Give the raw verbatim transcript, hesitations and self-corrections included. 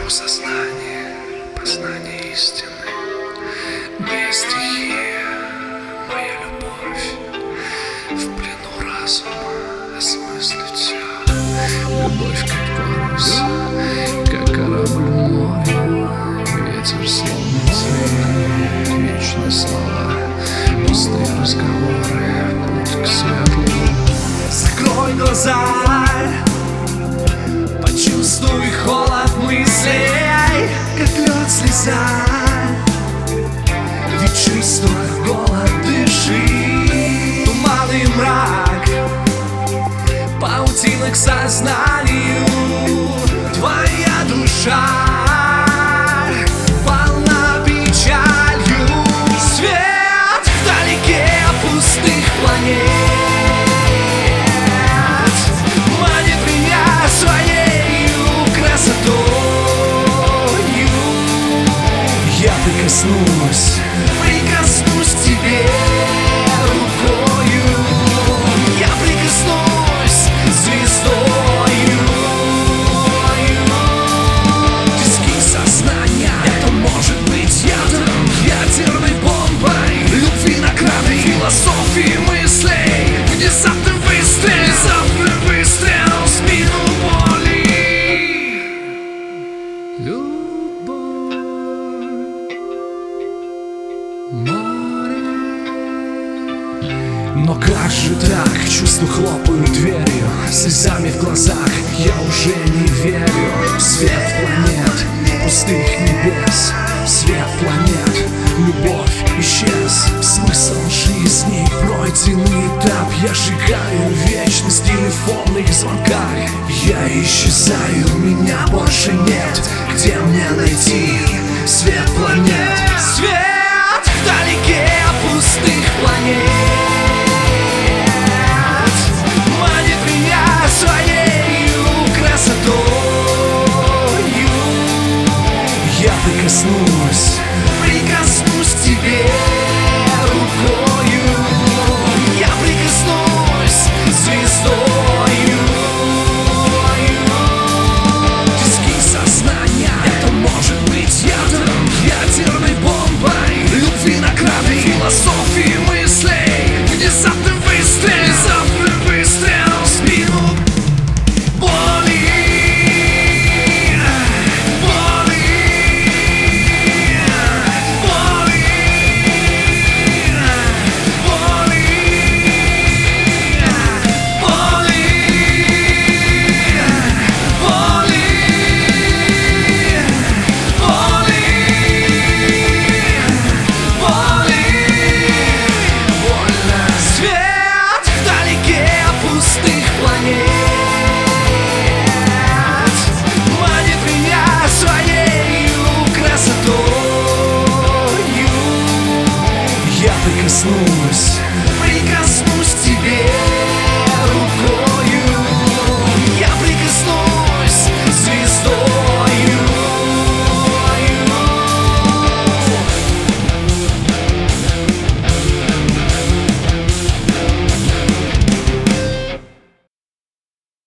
Мое сознание, познание истины, моя стихия, моя любовь, в плену разума осмыслить все. Любовь как парус, как корабль в море, ветер словно цвет, вечные слова, пустые разговоры, путь к светлому. Закрой глаза, почувствуй холод мыслей, как лед слеза. Ведь чувствуя голод, дыши. Туман и мрак, паутина к сознанию. Твоя душа полна печалью. Свет вдалеке пустых планет манит меня своею красотою. Я прикоснусь, прикоснусь к тебе рукою. Я прикоснусь звездою. Тиски сознания, это может быть ядом, ядерной бомбой, любви наградой, философии мыслей. Внезапный выстрел, внезапный выстрел в спину боли. Любовь, море. Но как же так? Чувства хлопают дверью, слезами в глазах я уже не верю. Свет планет, пустых небес, свет планет, любовь исчез. Смысл жизни, пройденный этап. Я шагаю в вечность, телефонных звонках. Я исчезаю, меня больше нет. Где мне найти свет планет? Свет вдалеке пустых планет манит меня своею красотою. Я прикоснусь, прикоснусь к тебе рукою. Я прикоснусь звездою. Тиски сознания, это может быть ядом, ядерной бомбой, любви наградой, философии мыслей. Внезапный выстрел, внезапный выстрел в спину боли. Боли, боли, боли, боли, боли, боли, боли. Больно. Свет вдалеке пустых планет манит меня своею красотою. Я прикоснусь,